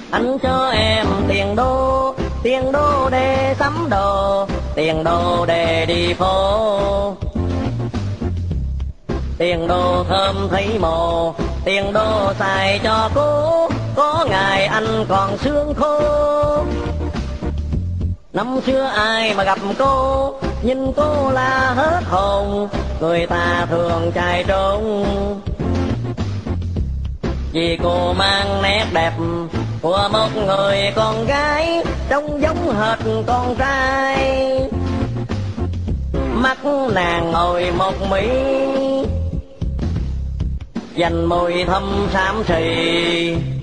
anh cho em tiền đô để sắm đồ, tiền đô để đi phố. Tiền đô thơm thấy mồ, tiền đô xài cho cô, có ngày anh còn xương khô. Năm xưa ai mà gặp cô, nhìn cô là hết hồn, người ta thường chạy trốn. Vì cô mang nét đẹp của một người con gái, trông giống hệt con trai. Mắt nàng ngồi một mỹ, dành môi thâm xám xì,